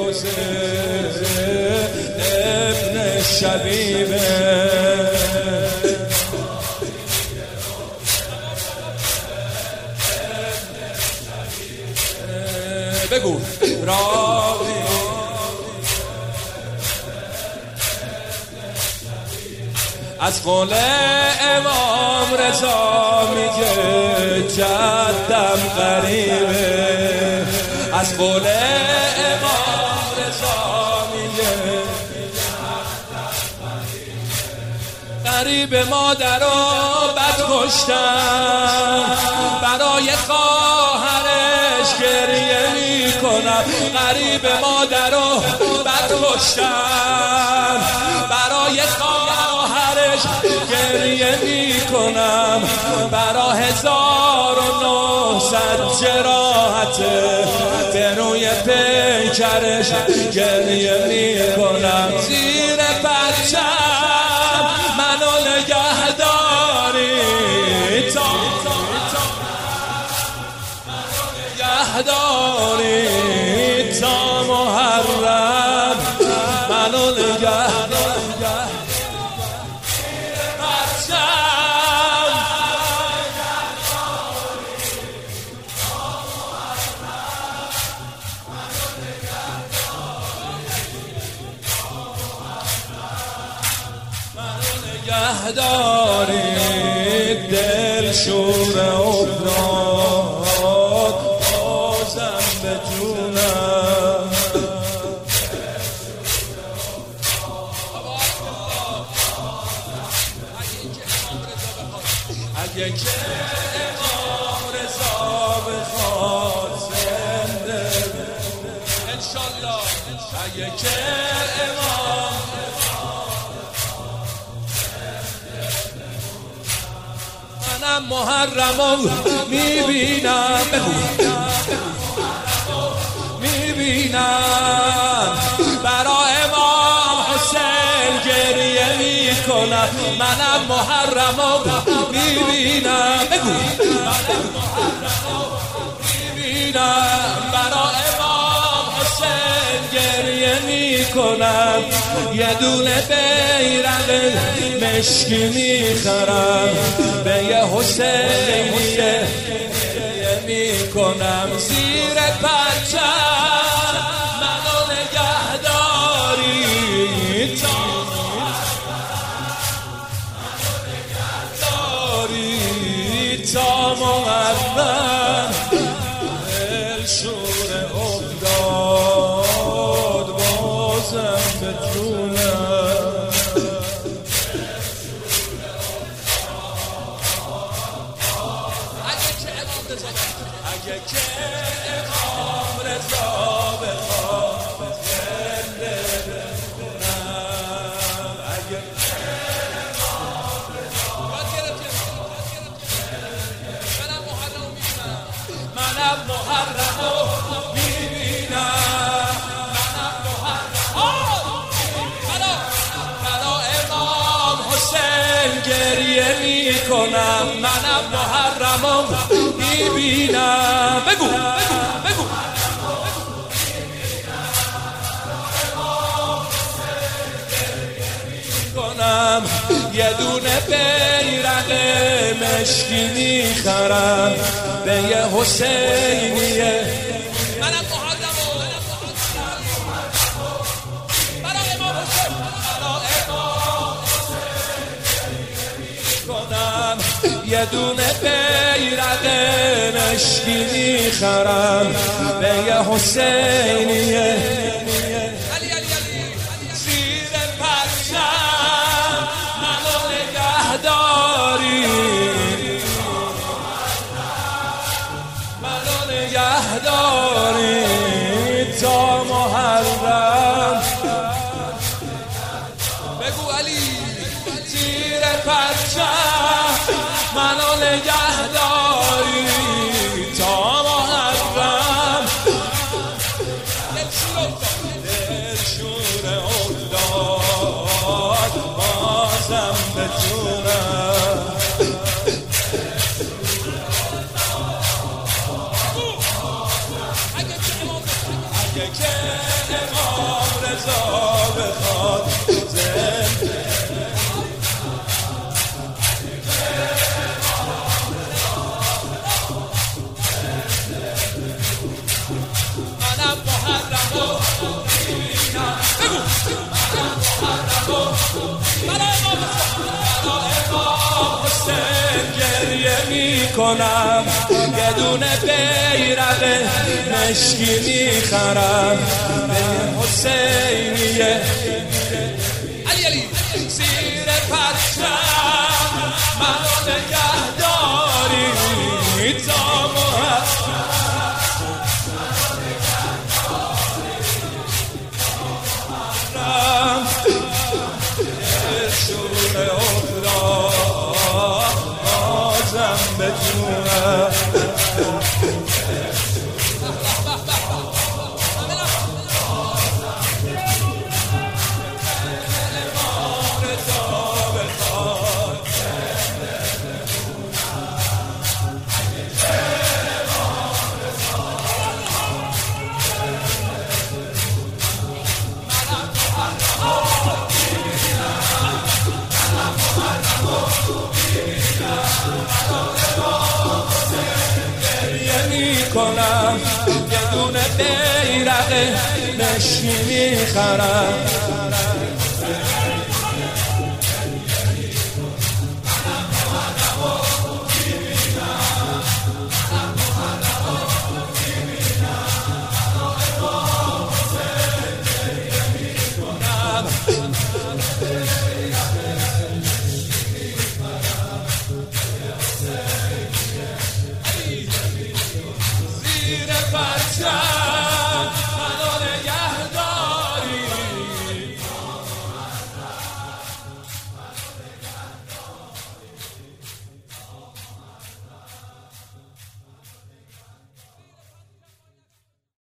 حسین ابن شبیبه. بگو راوی از قول امام رضا میگه جدم غریبه. از قول امام رضا میگه غریب مادر رو بد کشتم، برای خواهرش گریه میکنم. غریب مادر رو بد کشتم، برای خواهرش گریه میکنم. برا 1900 جراحت به روی پیکرش گریه میکنم. زیر بچم منو نگهداری تا نگهداری تا محرم، منو نگهداری نگهداری. دل شور افتاد بازم به جونم. اگه که امام رضا بخواد زنده انشالله، اگه که امام منم محرمو میبینم، میبینم برا امام حسین گریه میکنم. منم محرمو میبینم، بگو میبینم برا امام حسین گریه میکنم. یه دونه بیرق مشکی میخرم، به یه حسینیه میکنم. زیر پرچم منو نگهداری تا تا محرم. دل شور افتاد بازم به جونم. اگه که امام رضا بخواد زنده بمونم، اگه امام رضا منم محرمو میبینم، برا امام حسین گریه میکنم. منم محرمو میبینم، بگو بگو کنم. یه دونه بیرق مشکی میخرم، به یه حسینیه. منم محرمو برا امام حسین کنم. یه دونه بیرق مشکی میخرم، به یه حسینیه. زیر پرچم منو نگهداری، منو نگهداری تا محرم. بگو علی. زیر پرچم منو نگهداری تا محرم. دل شور افتاد بازم به جونم. اگه که گریه میکنم یه دونه بیرق مشکی میخرم به حسینیه علی زیر پرچم منو نگهداری تا شور افتاد آزم بجونم کنم یه دونه بیرق مشکی میخرم